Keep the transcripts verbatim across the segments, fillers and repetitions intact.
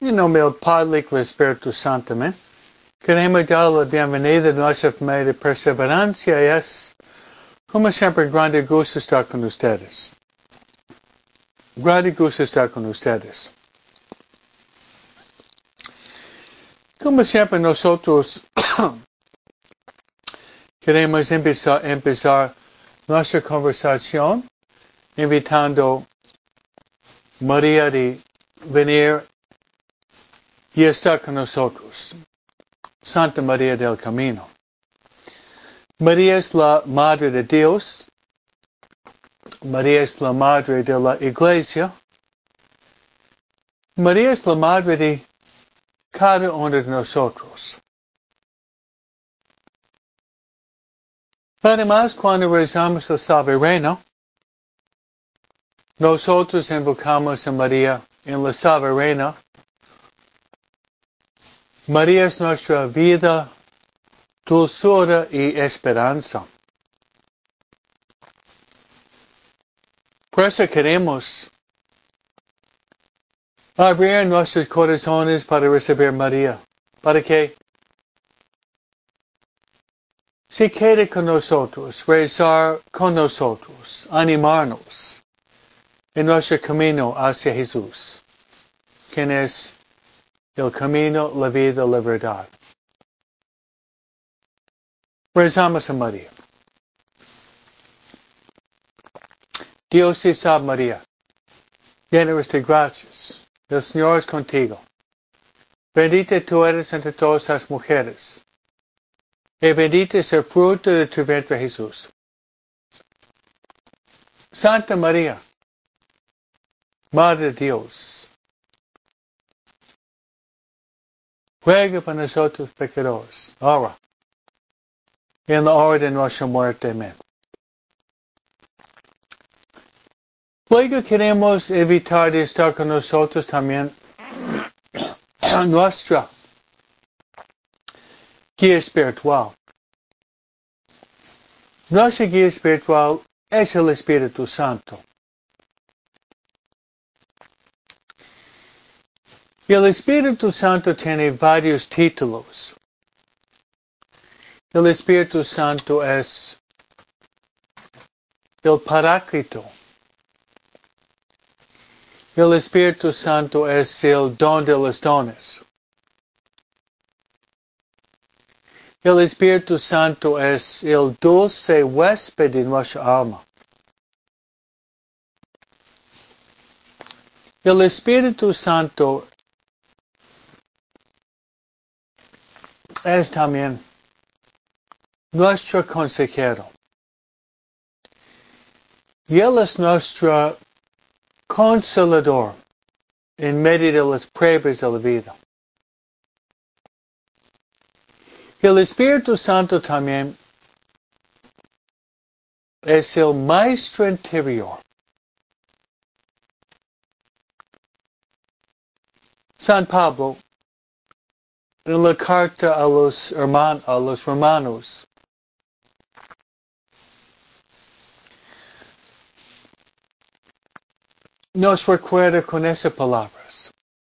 Em nome del Padre y del Espíritu Santo, amén. Queremos dar la bienvenida a nuestra familia de perseverancia y es, como siempre, grande gusto estar con ustedes. Grande gusto estar con ustedes. Como siempre, nosotros queremos empezar, empezar nuestra conversación invitando a María de venir y estar con nosotros. Santa María del Camino. María es la Madre de Dios. María es la Madre de la Iglesia. María es la Madre de cada uno de nosotros. Además, cuando rezamos el Salve Reina, nosotros invocamos a María en la Salve Reina. María es nuestra vida, dulzura y esperanza. Por eso queremos abrir nuestros corazones para recibir María, para que se quede con nosotros, rezar con nosotros, animarnos en nuestro camino hacia Jesús, quien es el camino, la vida, la verdad. Rezamos a María. Dios te salve María, llena eres de gracias, el Señor es contigo. Bendita tú eres entre todas las mujeres, y bendito es el fruto de tu vientre Jesús. Santa María, Madre de Dios, ruega por nosotros pecadores, ahora y en la hora de nuestra muerte. Amén. Luego queremos evitar de estar con nosotros también nuestra guía espiritual. Nuestra guía espiritual es el Espíritu Santo. Y el Espíritu Santo tiene varios títulos. El Espíritu Santo es el Paráclito. El Espíritu Santo es el don de los dones. El Espíritu Santo es el dulce huésped de nuestra alma. El Espíritu Santo es también nuestro consejero. Y Él es nuestro consolador en medio de las pruebas de la vida. El Espíritu Santo también es el maestro interior. San Pablo, en la carta a los, herman, a los romanos, nos recuerda con esas palabras.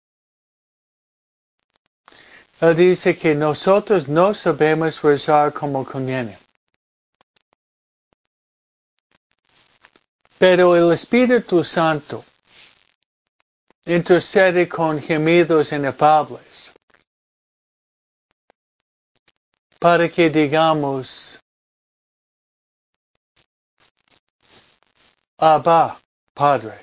Él dice que nosotros no sabemos rezar como conviene. Pero el Espíritu Santo intercede con gemidos inefables para que digamos, Abba, Padre.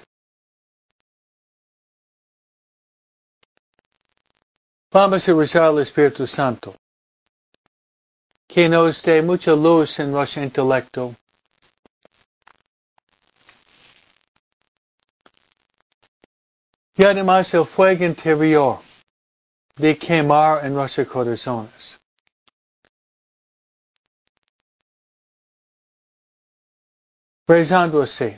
Vamos a rezar al Espíritu Santo, que nos dé mucha luz en nuestro intelecto, y además el fuego interior de quemar en nuestros corazones. Rezando así.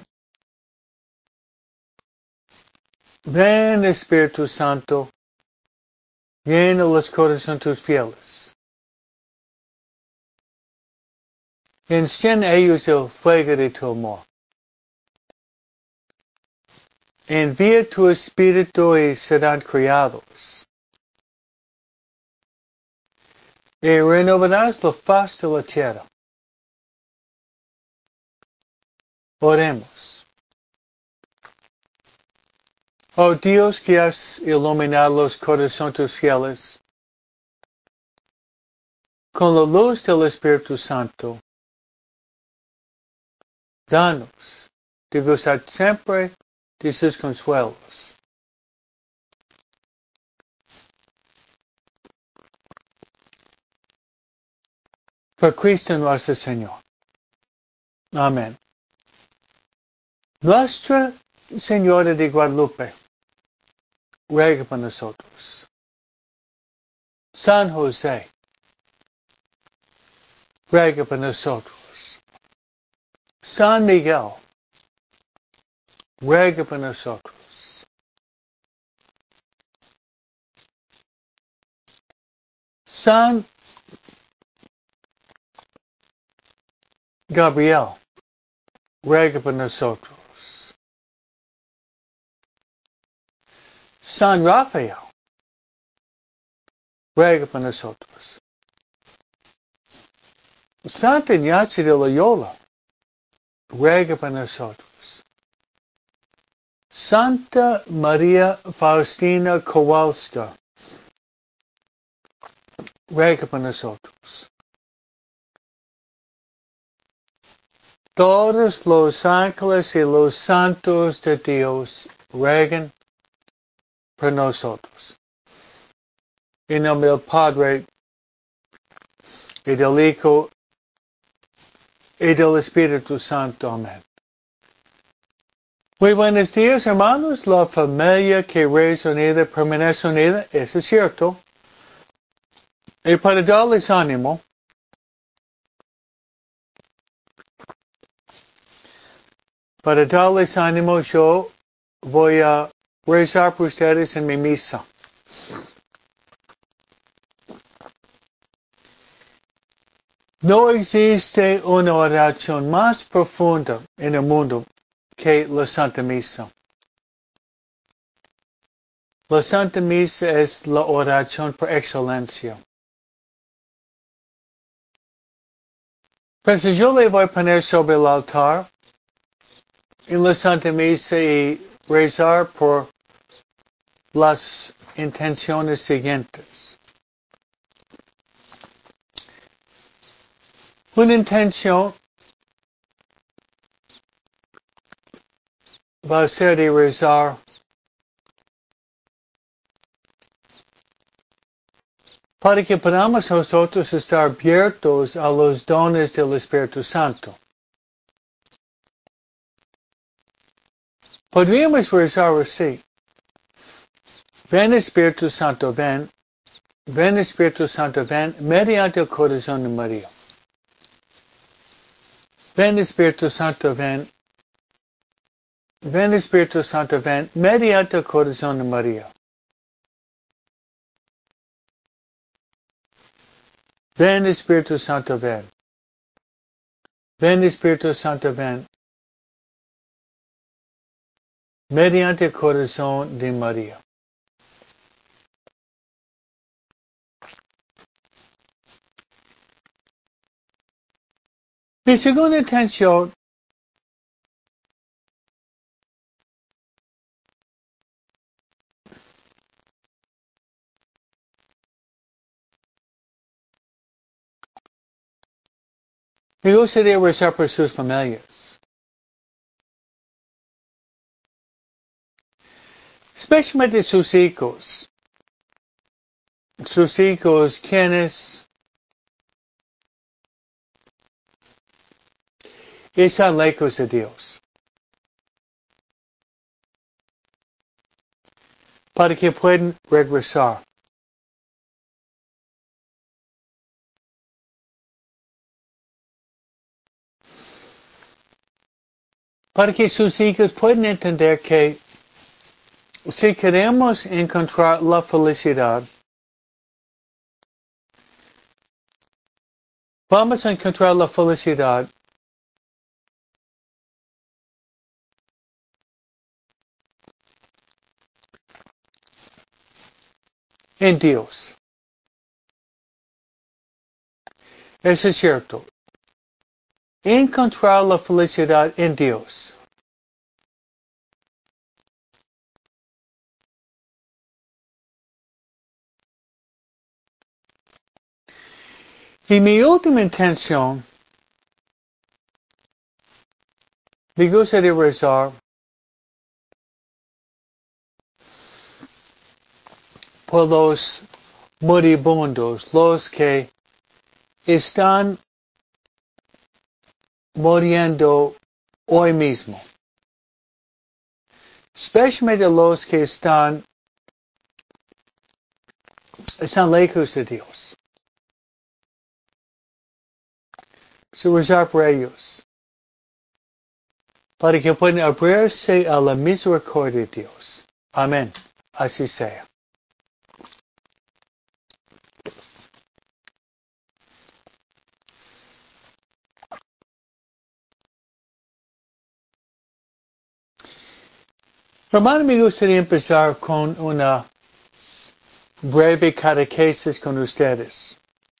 Ven Espíritu Santo, llena los corazones tus fieles. Enciende ellos el fuego de tu amor. Envía tu Espíritu y serán criados. y renovarás la faz de la tierra. Oremos. Oh Dios, que has iluminado los corazones de tus fieles con la luz del Espíritu Santo, danos de gozar siempre de sus consuelos. Por Cristo nuestro Señor. Amén. Nuestra Señora de Guadalupe, ruega por nosotros. San José, ruega por nosotros. San Miguel, ruega por nosotros. San Gabriel, ruega por nosotros. San Rafael, ruega por nosotros. Santa Ignacio de Loyola, ruega por nosotros. Santa María Faustina Kowalska, ruega por nosotros. Todos los ángeles y los santos de Dios rueguen por nosotros. En nombre del Padre, y del Hijo, y del Espíritu Santo. Amén. Muy buenos días, hermanos. La familia que reza unida permanece unida, eso es cierto. Y para darles ánimo, para darles ánimo, yo voy a rezar por ustedes en mi misa. No existe una oración más profunda en el mundo que la Santa Misa. La Santa Misa es la oración por excelencia. Pero si yo le voy a poner sobre el altar en la Santa Misa y rezar por las intenciones siguientes. Una intención va a ser de rezar para que podamos nosotros estar abiertos a los dones del Espíritu Santo. Podríamos rezar así. Ven Espíritu Santo, ven. Ven Espíritu Santo, ven mediante el corazón de María. Ven Espíritu Santo, ven. Ven Espíritu Santo, ven mediante el corazón de María. Ven Espíritu Santo, ven. Ven Espíritu Santo, ven mediante el corazón de María. Mi segunda intención me gustaría rezar por sus familias. Especialmente sus hijos. Sus hijos quienes están lejos de Dios. Para que puedan regresar. Para que sus hijos puedan entender que si queremos encontrar la felicidad, vamos a encontrar la felicidad en Dios. Eso es cierto. Encontrar la felicidad en Dios. Y mi última intención, me gusta de rezar por los moribundos, los que están muriendo hoy mismo. Especialmente los que están, están lejos de Dios. So rezar por ellos. Para que puedan abrirse a la misericordia de Dios. Amén. Así sea. Hermano, me gustaría empezar con una breve catequesis con ustedes.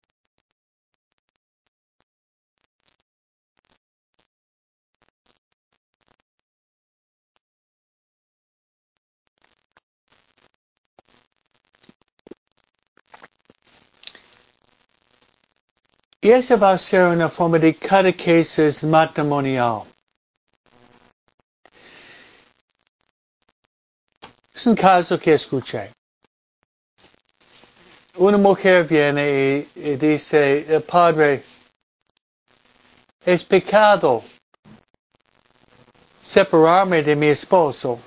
Y esa va a ser una forma de catequesis matrimonial. Es un caso que escuché. Una mujer viene y, y dice, Padre, es pecado separarme de mi esposo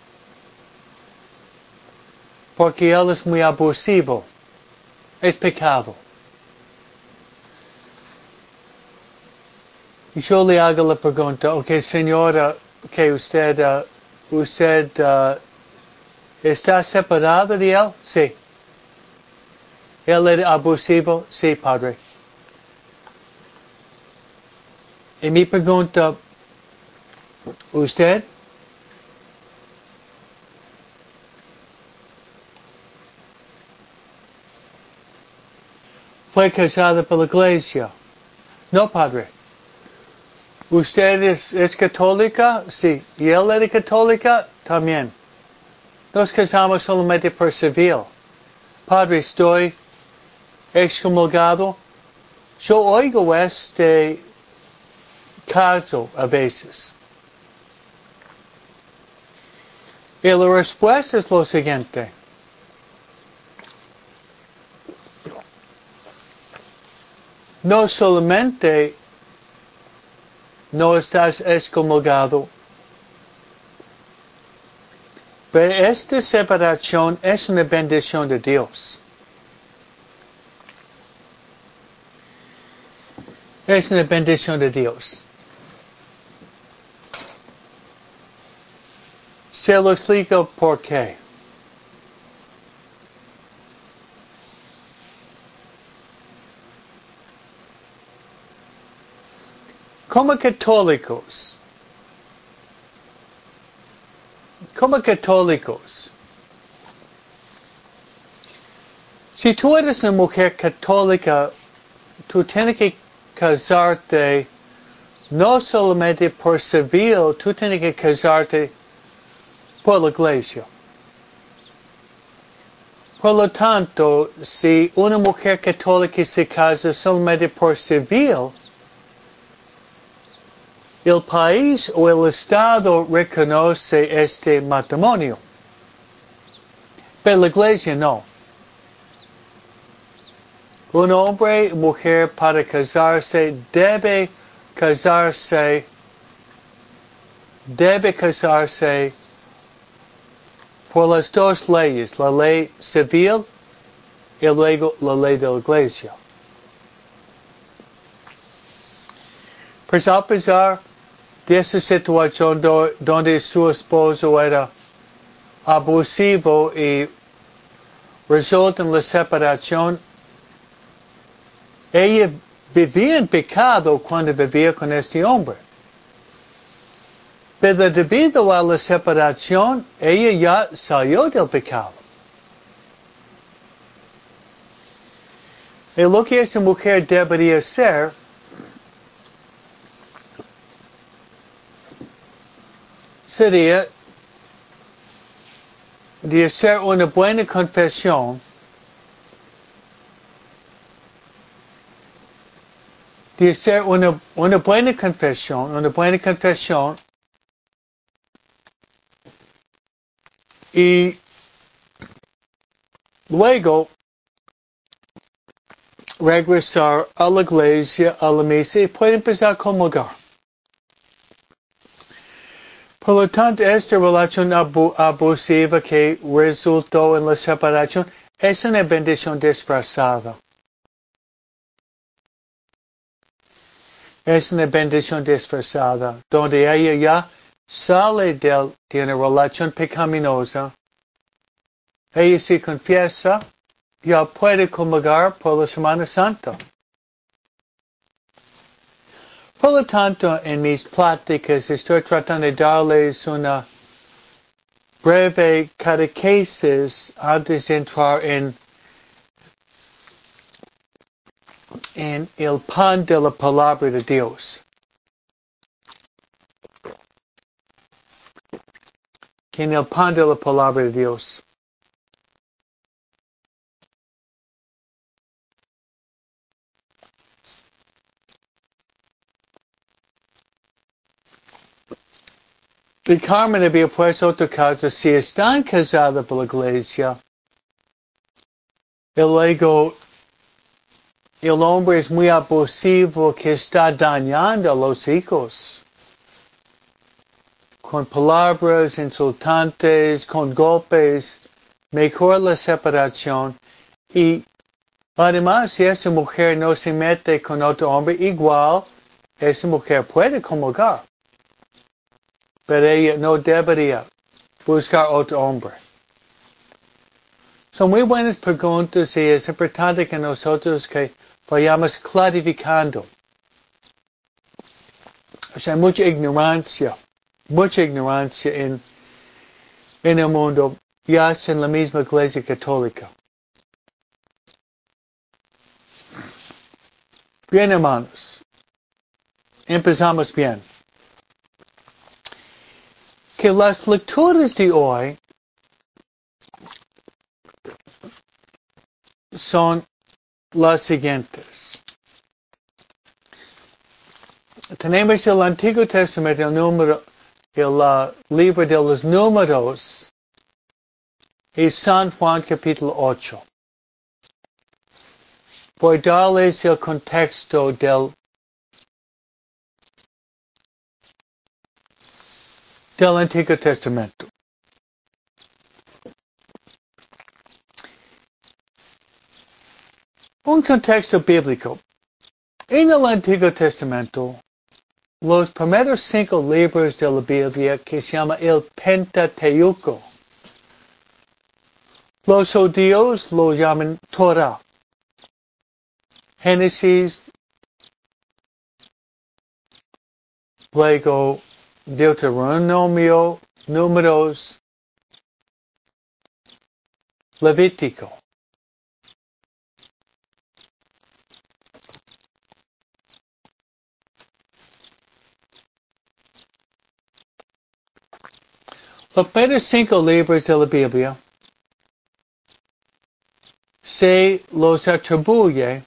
porque él es muy abusivo. Es pecado. Y yo le hago la pregunta, ok, señora, que usted, uh, usted uh, está separada de él? Sí. ¿Él es abusivo? Sí, padre. Y mi pregunta, ¿usted? ¿Fue casada por la iglesia? No, padre. ¿Usted es, es católica? Sí. ¿Y él era católica? También. Nos casamos solamente por civil. Padre, estoy excomulgado. Yo oigo este caso a veces. Y la respuesta es lo siguiente. No solamente no estás excomulgado, pero esta separación es una bendición de Dios. Es una bendición de Dios. Se lo explico por qué. Como católicos, como católicos, si tú eres una mujer católica, tú tienes que casarte no solamente por civil, tú tienes que casarte por la iglesia. Por lo tanto, si una mujer católica se casa solamente por civil, el país o el Estado reconoce este matrimonio. Pero la iglesia no. Un hombre y mujer para casarse debe casarse, debe casarse por las dos leyes, la ley civil y luego la ley de la iglesia. Pues a pesar de esa situación do, donde su esposo era abusivo y resulta en la separación, ella vivía en pecado cuando vivía con este hombre. Pero debido a la separación, ella ya salió del pecado. Y lo que esa mujer debería ser sería de hacer una buena confesión, de hacer una, una buena confesión, una buena confesión y luego regresar a la iglesia, a la misa y puede empezar a comulgar. Por lo tanto, esta relación abu abusiva que resultó en la separación es una bendición disfrazada. Es una bendición disfrazada, donde ella ya sale de, de una relación pecaminosa. Ella se confiesa, ya puede comulgar por la Semana Santa. Por lo tanto, en mis pláticas estoy tratando de darles una breve catequesis antes de entrar en, en el pan de la palabra de Dios. Que en el pan de la palabra de Dios. Y Carmen había puesto otro caso, si están casados por la iglesia, y luego el hombre es muy abusivo que está dañando a los hijos, con palabras insultantes, con golpes, mejor la separación, y además si esa mujer no se mete con otro hombre, igual esa mujer puede comulgar. Pero ella no debería buscar otro hombre. Son muy buenas preguntas y es importante que nosotros que vayamos clarificando. O sea, hay mucha ignorancia, mucha ignorancia en, en el mundo, ya sea en la misma iglesia católica. Bien, hermanos, empezamos bien. Que las lecturas de hoy son las siguientes. Tenemos el Antiguo Testamento, el número, el uh, libro de los números, y San Juan capítulo ocho. Voy a darles el contexto del, del Antiguo Testamento. Un contexto bíblico. En el Antiguo Testamento, los primeros cinco libros de la Biblia, que se llama el Pentateuco, los judíos lo llaman Torah. Génesis, luego Deuteronomio, Números, Levítico. Los primeros cinco libros de la Biblia se los atribuye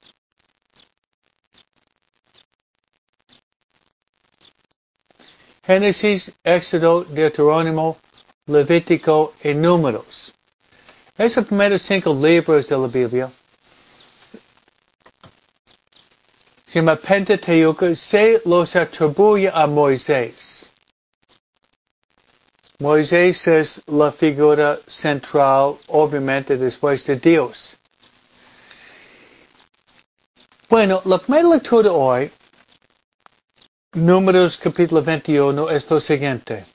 Génesis, Éxodo, Deuterónimo, Levítico y Números. Esos primeros cinco libros de la Biblia se llama Pentateuco, se los atribuye a Moisés. Moisés es la figura central, obviamente, después de Dios. Bueno, la primera lectura hoy, Números capítulo veintiuno, es lo siguiente.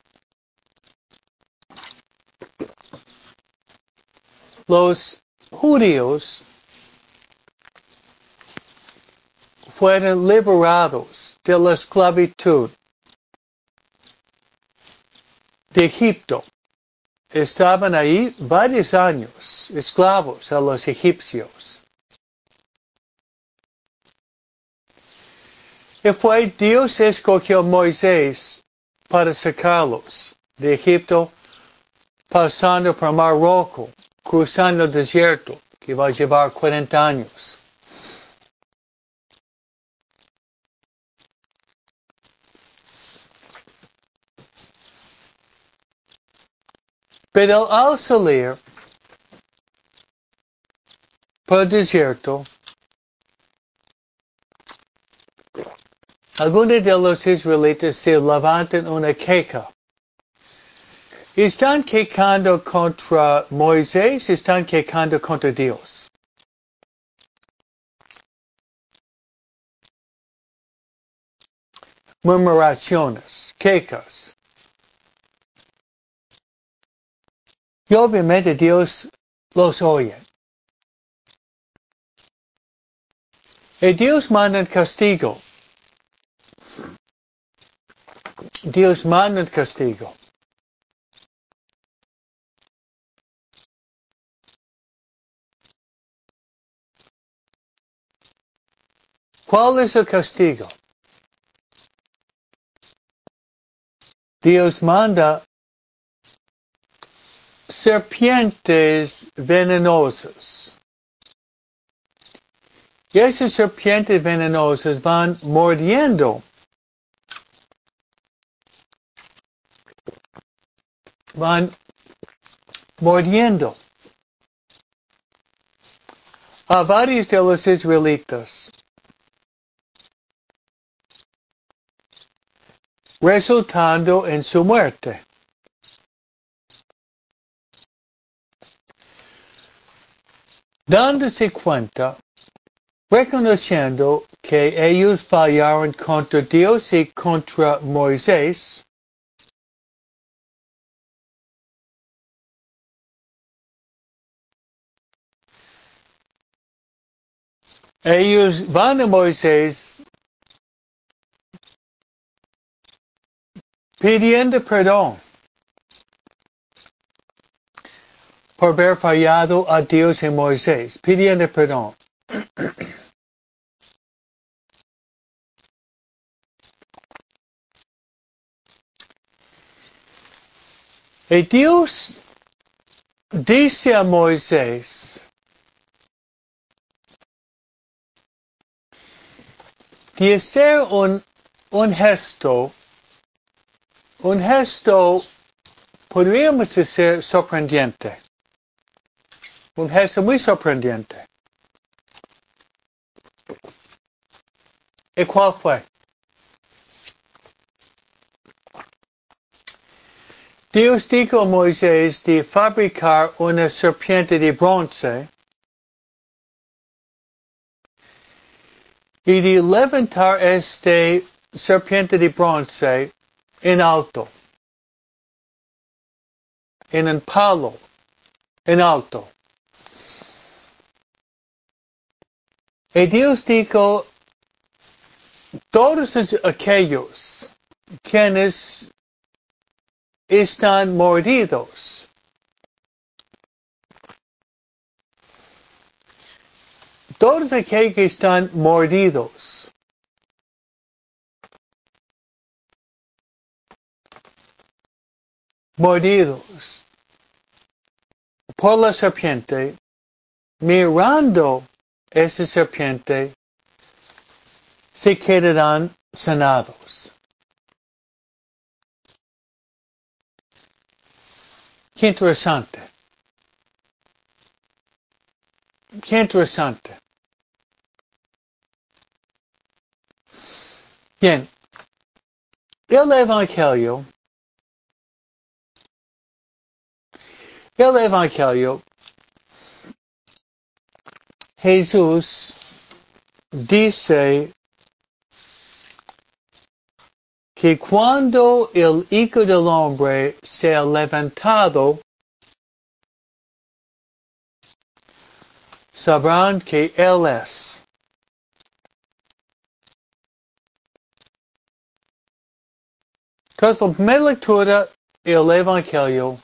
Los judíos fueron liberados de la esclavitud de Egipto. Estaban ahí varios años, esclavos a los egipcios. Y fue Dios escogió a Moisés para sacarlos de Egipto, pasando por Mar Rojo, cruzando el desierto, que va a llevar cuarenta años. Pero al salir por el desierto, algunos de los israelitas se levantan una queja. Están quejando contra Moisés, están quejando contra Dios. Murmuraciones, quejas. Y obviamente Dios los oye. Y Dios manda el castigo. Dios manda el castigo. ¿Cuál es el castigo? Dios manda serpientes venenosas. Y esas serpientes venenosas van mordiendo. Van mordiendo a varios de los israelitas, resultando en su muerte. Dándose cuenta, reconociendo que ellos fallaron contra Dios y contra Moisés, ellos van a Moisés pidiendo perdón por haber fallado a Dios y Moisés, pidiendo perdón. Y Dios dice a Moisés de hacer un, un gesto, un gesto, podríamos decir, sorprendente. Un gesto muy sorprendente. ¿Y cuál fue? Dios dijo a Moisés de fabricar una serpiente de bronce y de levantar este serpiente de bronce en alto, en un palo, en alto. Y Dios dijo, todos aquellos quienes están mordidos, todos aquellos que están mordidos, mordidos por la serpiente, mirando esa serpiente, se quedarán sanados. Qué interesante. Qué interesante. Bien. El Evangelio, el Evangelio, Jesús dice que cuando el Hijo del Hombre sea levantado, sabrán que Él es. Entonces, la primera lectura del Evangelio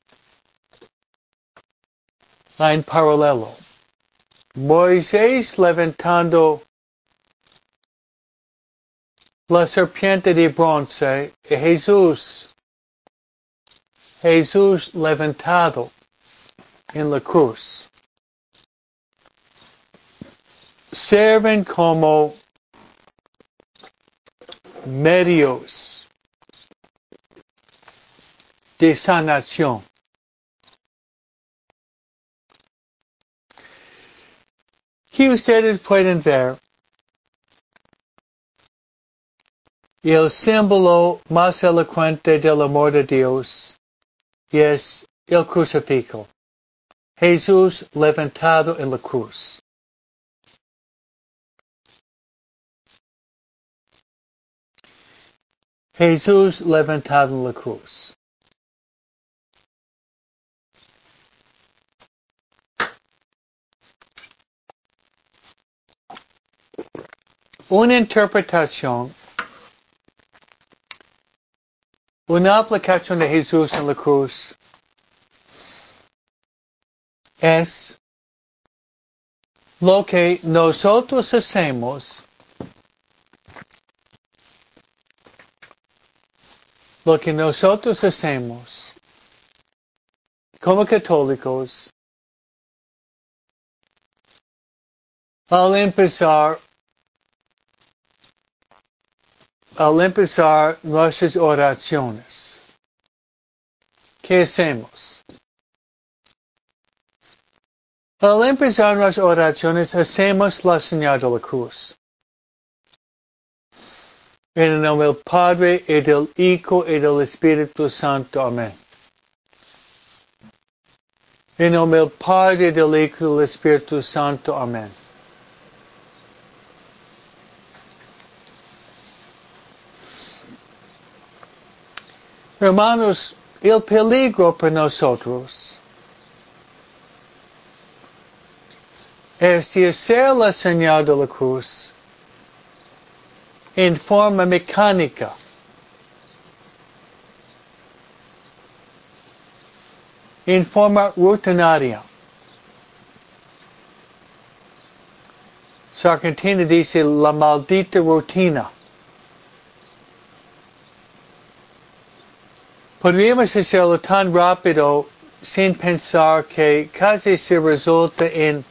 va en paralelo. Moisés levantando la serpiente de bronce y Jesús, Jesús levantado en la cruz, sirven como medios de sanación. Aquí ustedes pueden ver el símbolo más elocuente del amor de Dios y es el crucifijo. Jesús levantado en la cruz. Jesús levantado en la cruz. Una interpretación, una aplicación de Jesús en la cruz es lo que nosotros hacemos, lo que nosotros hacemos como católicos al empezar, al empezar nuestras oraciones. ¿Qué hacemos? Al empezar nuestras oraciones hacemos la señal de la cruz. En el nombre del Padre, y del Hijo, y del Espíritu Santo. Amén. En el nombre del Padre, y del Hijo, y del Espíritu Santo. Amén. Hermanos, el peligro para nosotros es de hacer la señal de la cruz en forma mecánica. En forma rutinaria. Sargentini dice la maldita rutina. Podríamos hacerlo tan rápido sin pensar que casi se resulta en,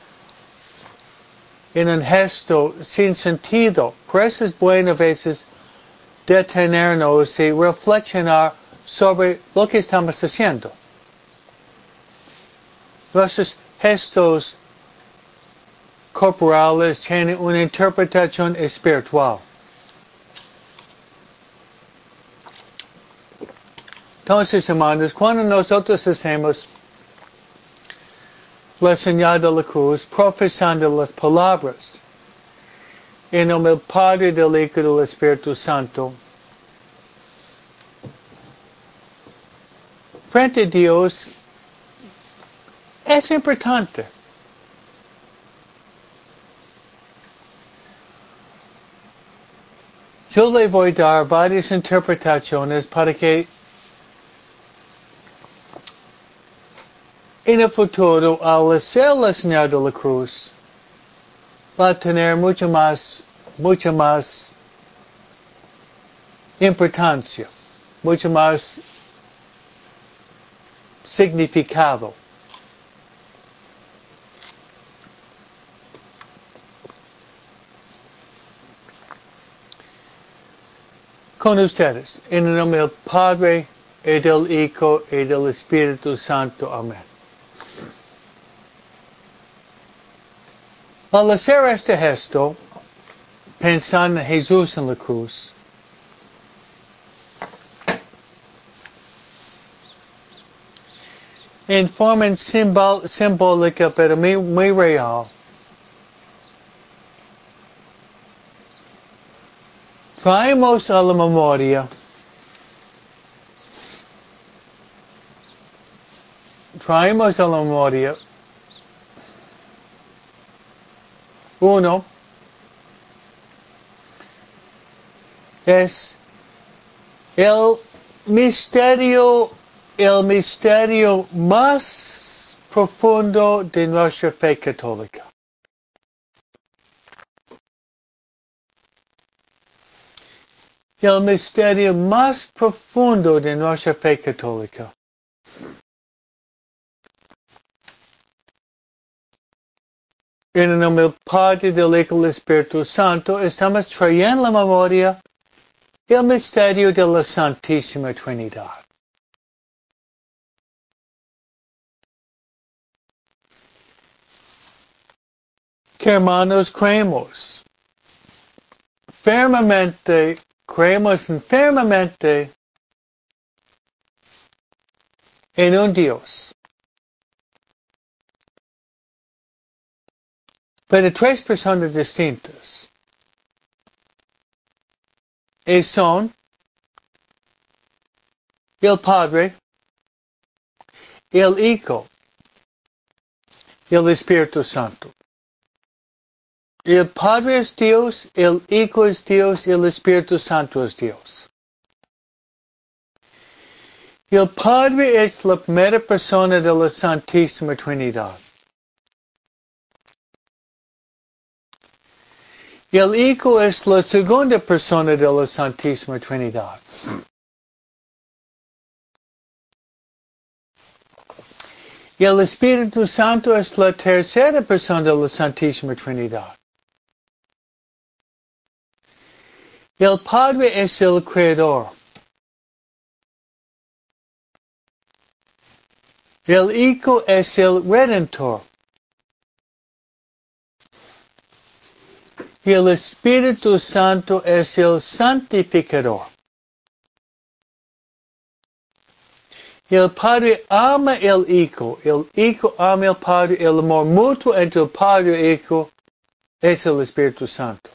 en un gesto sin sentido. Por eso es bueno a veces detenernos y reflexionar sobre lo que estamos haciendo. Nuestros gestos corporales tienen una interpretación espiritual. Entonces, hermanos, cuando nosotros hacemos la señal de la cruz, profesando las palabras, en nombre del Padre, del Hijo y del Espíritu Santo, frente a Dios, es importante. Yo le voy a dar varias interpretaciones para que en el futuro, al hacer la señal de la cruz, va a tener mucha más, mucha más importancia, mucho más significado. Con ustedes, en el nombre del Padre, y del Hijo, y del Espíritu Santo. Amén. Al hacer este gesto, pensando en Jesús en la cruz, en forma simbol, simbólica, pero muy, muy real, traemos a la memoria traemos a la memoria uno es el misterio el misterio más profundo de nuestra fe católica. el misterio más profundo de nuestra fe católica. En el nombre del Padre, del Hijo y del Espíritu Santo, estamos trayendo la memoria el misterio de la Santísima Trinidad. Que hermanos, creemos firmemente, creemos firmemente en un Dios, pero tres personas distintas. Y son el Padre, el Hijo y el Espíritu Santo. El Padre es Dios, el Hijo es Dios y el Espíritu Santo es Dios. El Padre es la primera persona de la Santísima Trinidad. El Hijo es la segunda persona de la Santísima Trinidad. Y el Espíritu Santo es la tercera persona de la Santísima Trinidad. El Padre es el Creador. El Hijo es el Redentor. Y el Espíritu Santo es el Santificador. El Padre ama el Hijo, el Hijo ama el Padre, el amor mutuo entre el Padre y el Hijo es el Espíritu Santo.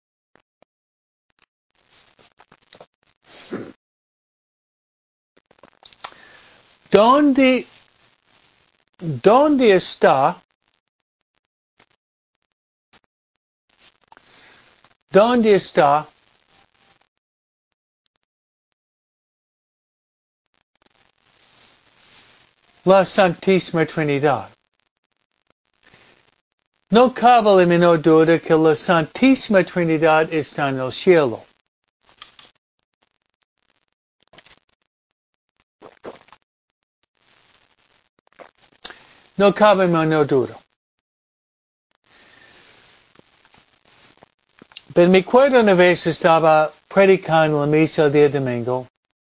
¿Dónde, dónde está, dónde está la Santísima Trinidad? No cabe la menor duda que la Santísima Trinidad está en el cielo. No cabe la menor duda. Pero me acuerdo una vez estaba predicando la misa el día domingo.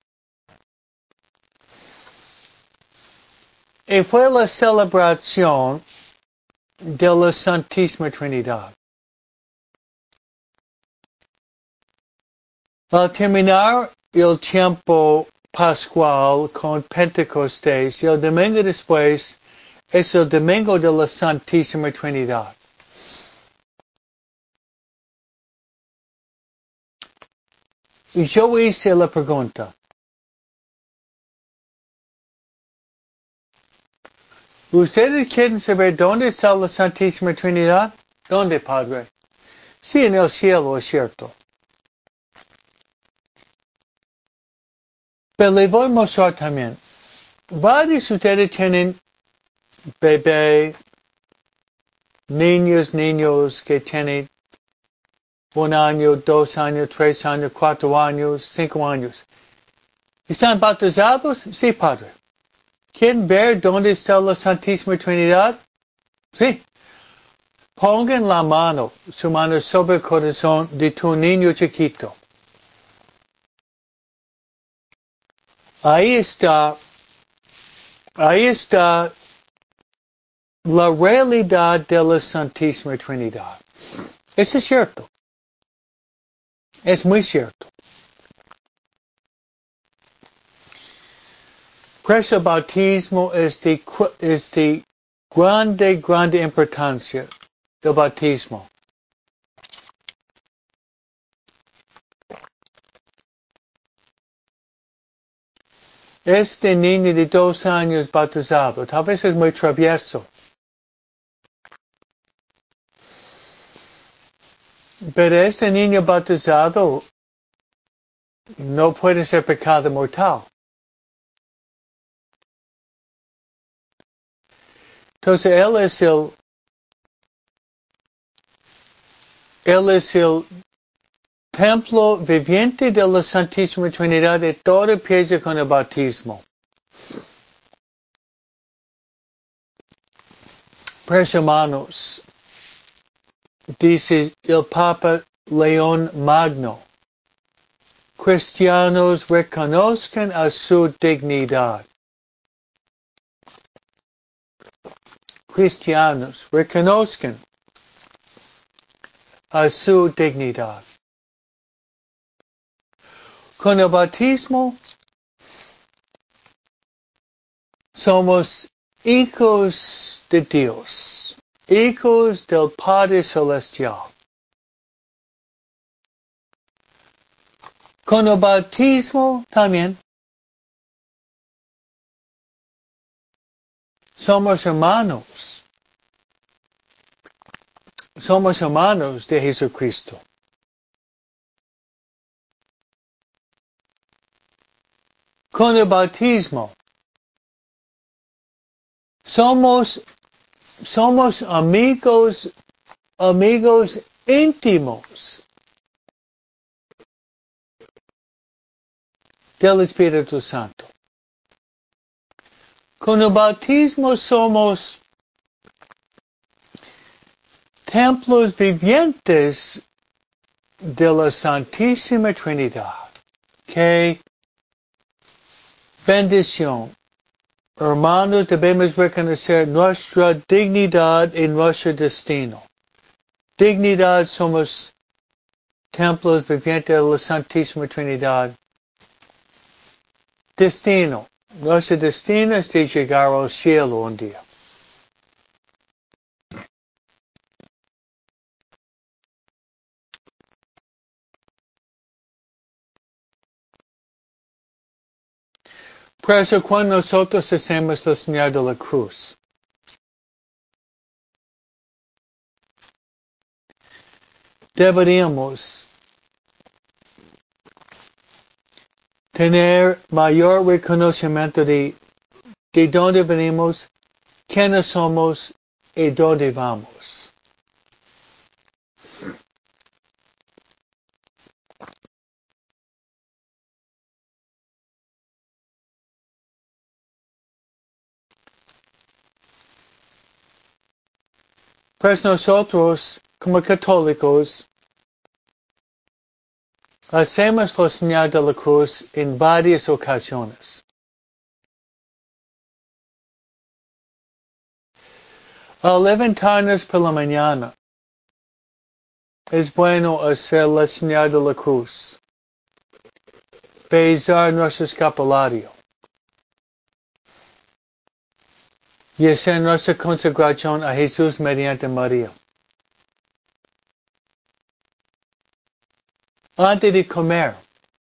Y fue la celebración de la Santísima Trinidad. Al terminar el tiempo pascual con Pentecostés y el domingo después es el domingo de la Santísima Trinidad. Y yo hice la pregunta. ¿Ustedes quieren saber dónde está la Santísima Trinidad? ¿Dónde, Padre? Sí, en el cielo, es cierto. Pero le voy a mostrar también. Varios de ustedes tienen bebé, niños, niños que tienen un año, dos años, tres años, cuatro años, cinco años. ¿Están bautizados? Sí, Padre. ¿Quieren ver dónde está la Santísima Trinidad? Sí. Pongan la mano, su mano sobre el corazón de tu niño chiquito. Ahí está, ahí está la realidad de la Santísima Trinidad. Eso es cierto. Es muy cierto. Por eso el bautismo es de, es de grande, grande importancia. El bautismo. Este niño de dos años bautizado, tal vez es muy travieso. Pero este niño bautizado no puede ser pecado mortal. Entonces él es el, él es el templo viviente de la Santísima Trinidad y todo empieza con el bautismo. Pues hermanos, dice el Papa León Magno, cristianos reconozcan a su dignidad. Cristianos reconozcan a su dignidad. Con el bautismo somos hijos de Dios, hijos del Padre Celestial. Con el bautismo también somos hermanos. Somos hermanos de Jesucristo. Con el bautismo somos, somos amigos, amigos íntimos del Espíritu Santo. Con el bautismo somos templos vivientes de la Santísima Trinidad. ¡Qué bendición! Hermanos, debemos reconocer nuestra dignidad y nuestro destino. Dignidad, somos templos vivientes de la Santísima Trinidad. Destino, nuestro destino es de llegar al cielo un día. Por eso cuando nosotros hacemos la señal de la cruz, deberíamos tener mayor reconocimiento de, de dónde venimos, quiénes somos y dónde vamos. Pues nosotros, como católicos, hacemos la señal de la cruz en varias ocasiones. Al levantarnos por la mañana, es bueno hacer la señal de la cruz, besar nuestro escapulario y hacer nuestra consagración a Jesús mediante María. Antes de comer,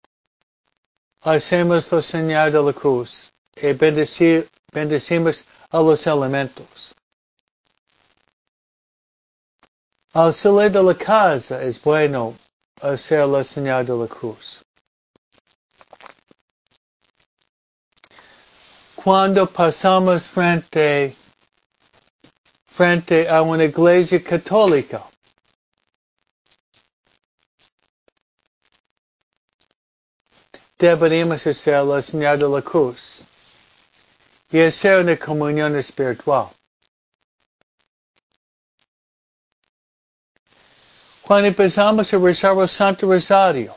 hacemos la señal de la cruz y bendecir, bendecimos a los elementos. Al salir de la casa es bueno hacer la señal de la cruz. Cuando pasamos frente, frente a una iglesia católica, deberíamos hacer la señal de la cruz y hacer una comunión espiritual. Cuando empezamos a rezar el Santo Rosario,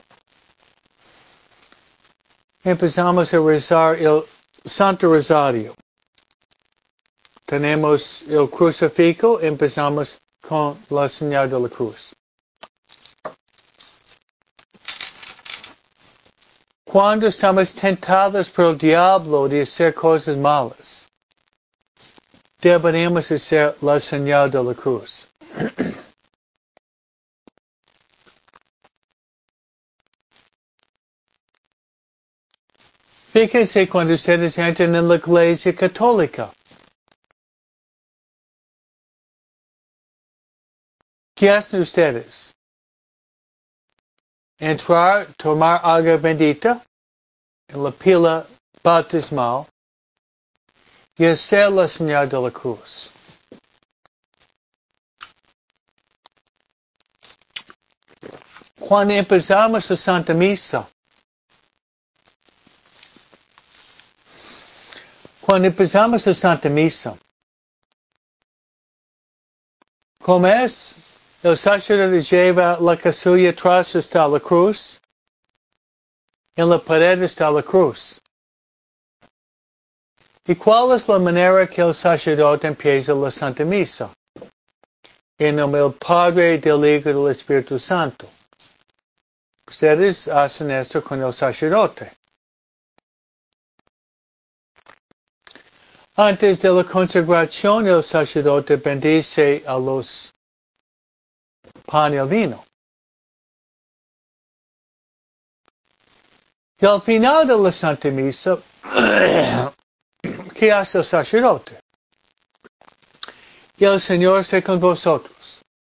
empezamos a rezar el Santo Rosario. Tenemos el crucifijo, empezamos con la señal de la cruz. Cuando estamos tentados por el diablo de hacer cosas malas, deberíamos hacer la señal de la cruz. Fíjense cuando ustedes entran en la iglesia católica. ¿Qué hacen ustedes? Entrar, tomar agua bendita en la pila bautismal y hacer la señal de la cruz. Cuando empezamos la Santa Misa, cuando empezamos la Santa Misa, ¿cómo es? El sacerdote lleva la casulla atrás hasta la cruz, en la pared está la cruz. ¿Y cuál es la manera que el sacerdote empieza la Santa Misa? En nombre del Padre, del Hijo y del Espíritu Santo. Ustedes hacen esto con el sacerdote. Antes de la consagración, el sacerdote bendice a los pan y el vino. Y al final de la Santa Misa, ¿qué hace el sacerdote? Y el Señor esté con vosotros.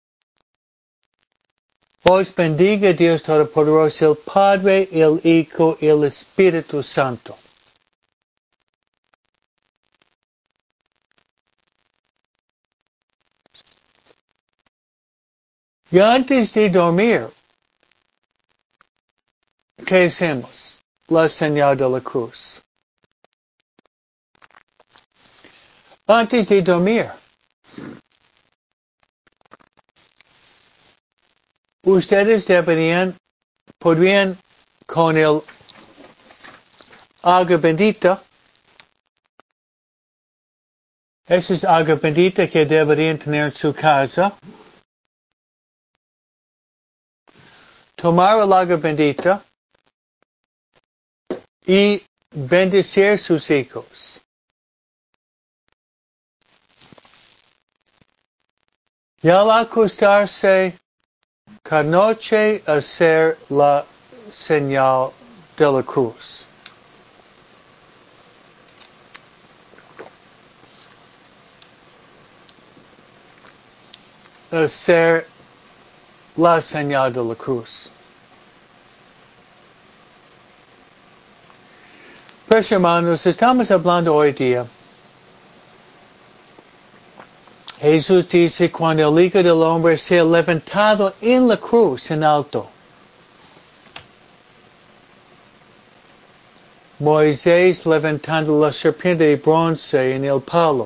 Os bendiga Dios Todopoderoso, el Padre, el Hijo y el Espíritu Santo. Y antes de dormir, ¿qué hacemos? La señal de la cruz. Antes de dormir, ustedes deberían, podrían con el agua bendita, esa es agua bendita que deberían tener en su casa, tomar el agua bendita y bendecir sus hijos. Y al acostarse, cada noche hacer la señal de la cruz. Hacer la señal de la cruz. Pues hermanos, estamos hablando hoy día. Jesús dice, cuando el Hijo del Hombre sea levantado en la cruz, en alto. Moisés levantando la serpiente de bronce en el palo.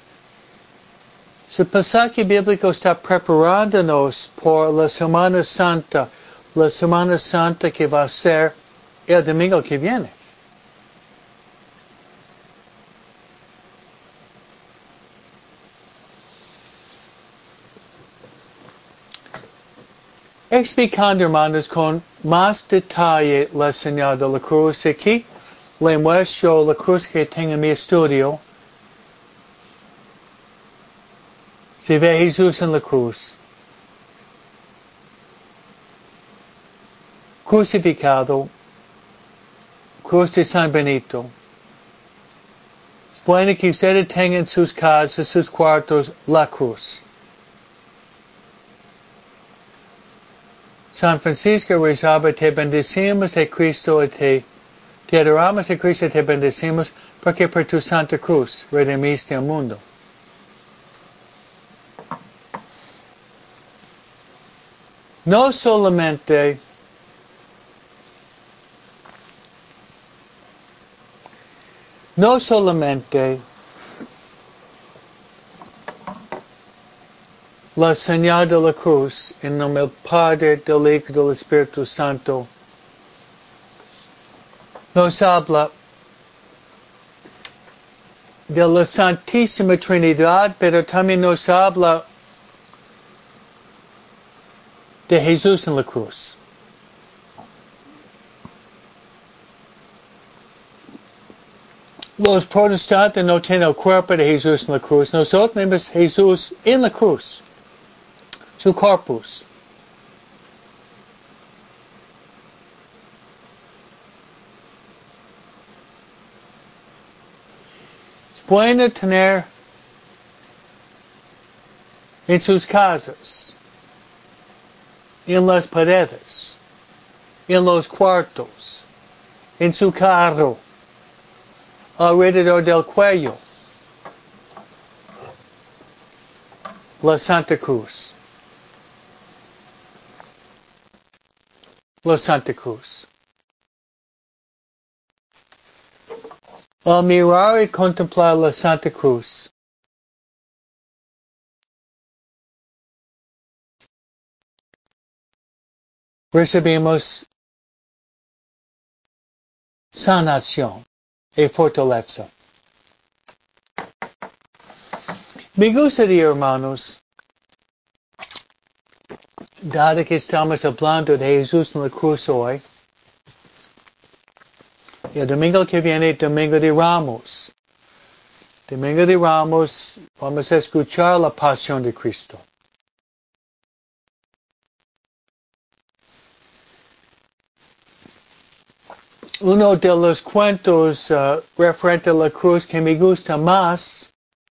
El pasaje bíblico está preparándonos por la Semana Santa, la Semana Santa que va a ser el domingo que viene. Explicando, hermanos, con más detalle la señal de la cruz. Aquí le muestro la cruz que tengo en mi estudio. Se ve Jesús en la cruz. Crucificado. Cruz de San Benito. Es bueno que ustedes tengan en sus casas, sus cuartos, la cruz. San Francisco rezaba, te bendecimos de Cristo y te, te adoramos de Cristo y te bendecimos porque por tu Santa Cruz redimiste el mundo. No solamente no solamente la señal de la cruz en nombre del Padre, del Hijo y del Espíritu Santo nos habla de la Santísima Trinidad, pero también nos habla de Jesús en la cruz. Los protestantes no tienen el cuerpo de Jesús en la cruz. Nosotros tenemos Jesús en la cruz. Su corpus. Es bueno tener en sus casas, en las paredes, en los cuartos, en su carro, alrededor del cuello, la Santa Cruz. la Santa Cruz. Al mirar y contemplar la Santa Cruz, recibimos sanación y fortaleza. Me gustaría, hermanos, dado que estamos hablando de Jesús en la cruz hoy, y el domingo que viene, Domingo de Ramos. Domingo de Ramos, vamos a escuchar la pasión de Cristo. Uno de los cuentos uh, referente a la cruz que me gusta más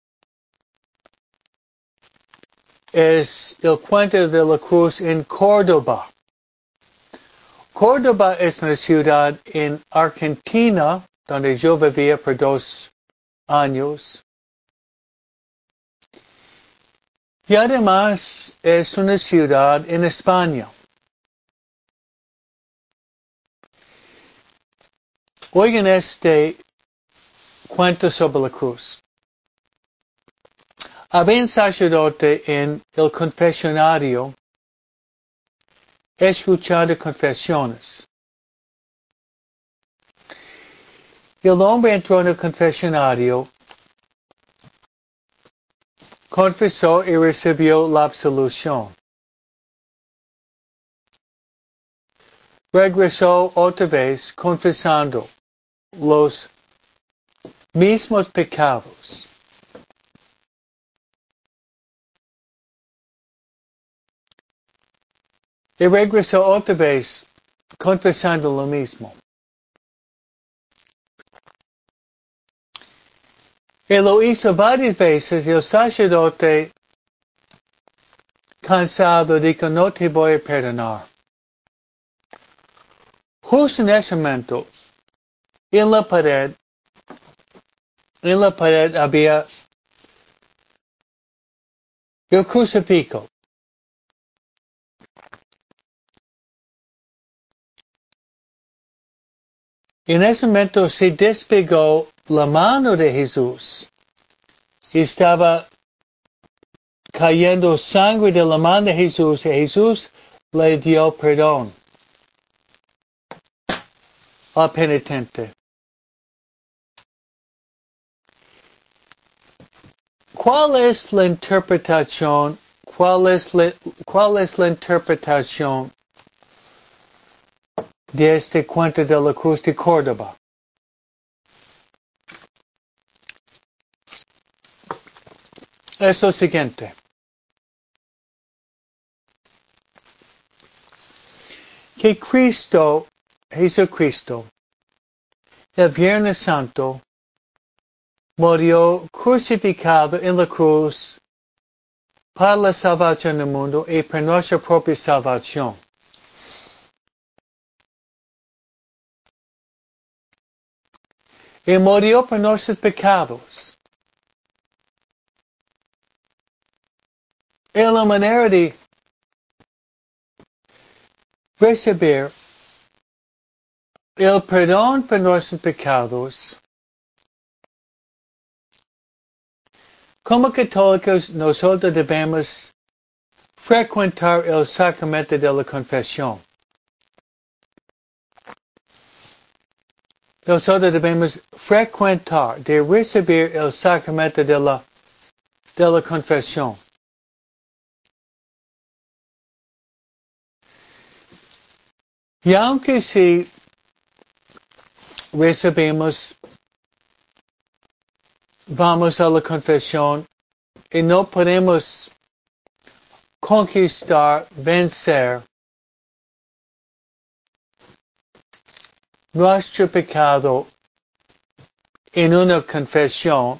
es el cuento de la cruz en Córdoba. Córdoba es una ciudad en Argentina donde yo vivía por dos años. Y además es una ciudad en España. Oigan este cuento sobre la cruz. Había un sacerdote en el confesionario escuchando confesiones. El hombre entró en el confesionario, confesó y recibió la absolución. Regresó otra vez confesando los mismos pecados. Y regresó otra vez confesando lo mismo. Y lo hizo varias veces y el sacerdote, cansado, dijo, no te voy a perdonar. Justo en ese momento, en la pared, en la pared había el crucifijo. Y en ese momento se despegó la mano de Jesús. Y estaba cayendo sangre de la mano de Jesús y Jesús le dio perdón al penitente. ¿Cuál es la interpretación? ¿Cuál es la, cuál es la interpretación de este cuento de la cruz de Córdoba? Es lo siguiente. Que Cristo, Jesucristo, el Viernes Santo, murió crucificado en la cruz para la salvación del mundo y para nuestra propia salvación. Y murió por nuestros pecados. Y la manera de recibir el perdón por nuestros pecados, como católicos nosotros debemos frecuentar el sacramento de la confesión. Nosotros debemos frecuentar, de recibir el sacramento de la, de la confesión. Y aunque si recibimos, vamos a la confesión y no podemos conquistar, vencer nuestro pecado en una confesión,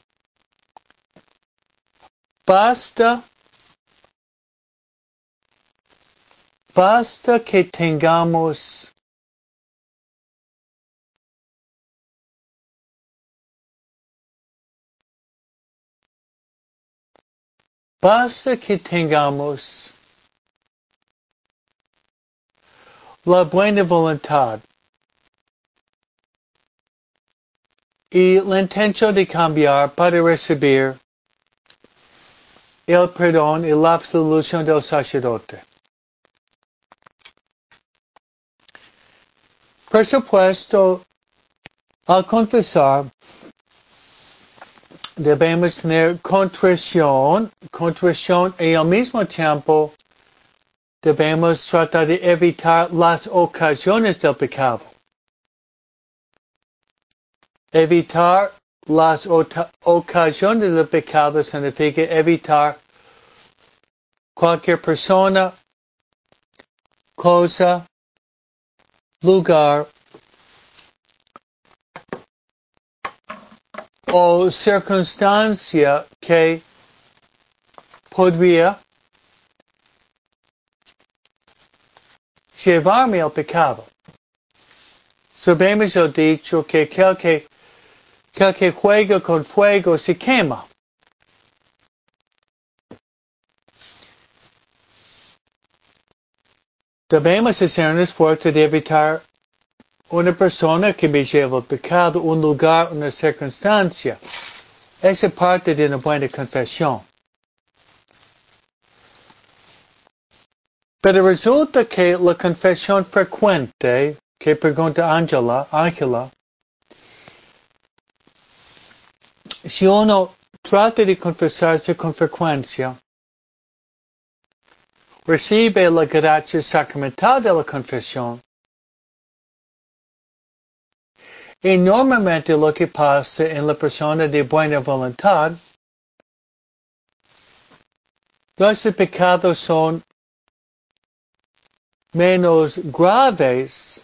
basta, basta que tengamos basta que tengamos la buena voluntad y la intención de cambiar para recibir el perdón y la absolución del sacerdote. Por supuesto, al confesar, debemos tener contrición, contrición y al mismo tiempo debemos tratar de evitar las ocasiones del pecado. Evitar las ocasiones del pecado significa evitar cualquier persona, cosa, lugar o circunstancia que podría llevarme al pecado. Sabemos el dicho que aquel que, aquel que juega con fuego se quema. Debemos hacer un esfuerzo de evitar una persona que me lleva al pecado, un lugar, una circunstancia. Esa es parte de una buena confesión. Pero resulta que la confesión frecuente, que pregunta Angela, Ángela, si uno trata de confesarse con frecuencia, recibe la gracia sacramental de la confesión. Y normalmente lo que pasa en la persona de buena voluntad, los pecados son menos graves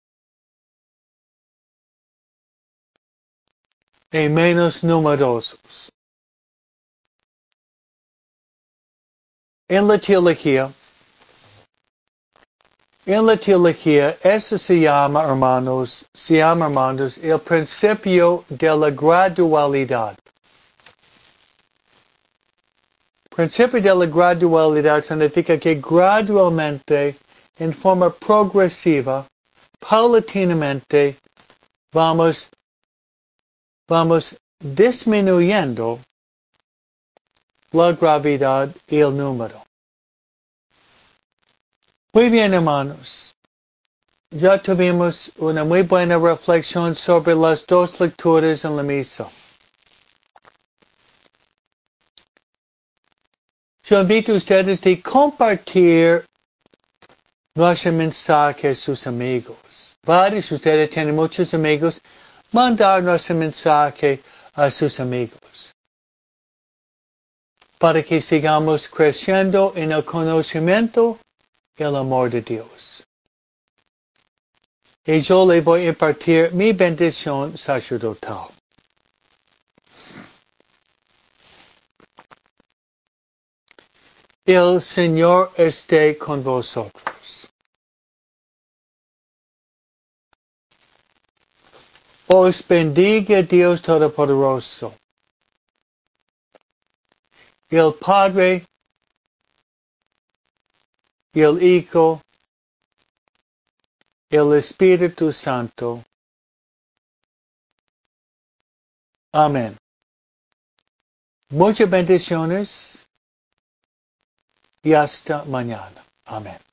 y menos numerosos. En la teología, en la teología, eso se llama, hermanos, se llama, hermanos, el principio de la gradualidad. Principio de la gradualidad significa que gradualmente, en forma progresiva, paulatinamente, vamos, vamos disminuyendo la gravedad y el número. Muy bien, hermanos. Ya tuvimos una muy buena reflexión sobre las dos lecturas en la misa. Yo invito a ustedes de compartir nuestro mensaje a sus amigos. Varios de ustedes tienen muchos amigos. Mandar nuestro mensaje a sus amigos. Para que sigamos creciendo en el conocimiento y el amor de Dios. Y yo le voy a impartir mi bendición sacerdotal. El Señor esté con vosotros. Os bendiga Dios Todopoderoso, el Padre, el Hijo, el Espíritu Santo. Amén. Muchas bendiciones y hasta mañana. Amén.